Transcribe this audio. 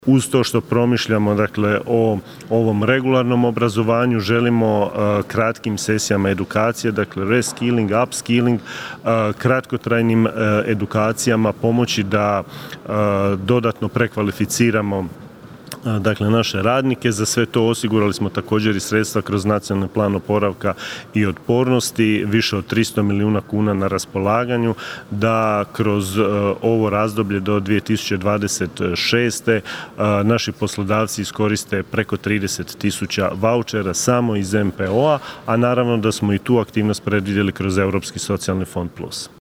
Uz to što promišljamo o ovom regularnom obrazovanju, želimo kratkim sesijama edukacije, reskilling, upskilling, kratkotrajnim edukacijama pomoći da dodatno prekvalificiramo naše radnike. Za sve to osigurali smo također i sredstva kroz Nacionalni plan oporavka i otpornosti, više od 300 milijuna kuna na raspolaganju, da kroz ovo razdoblje do 2026. naši poslodavci iskoriste preko 30.000 vaučera samo iz NPO-a, a naravno da smo i tu aktivnost predvidjeli kroz Europski socijalni fond plus.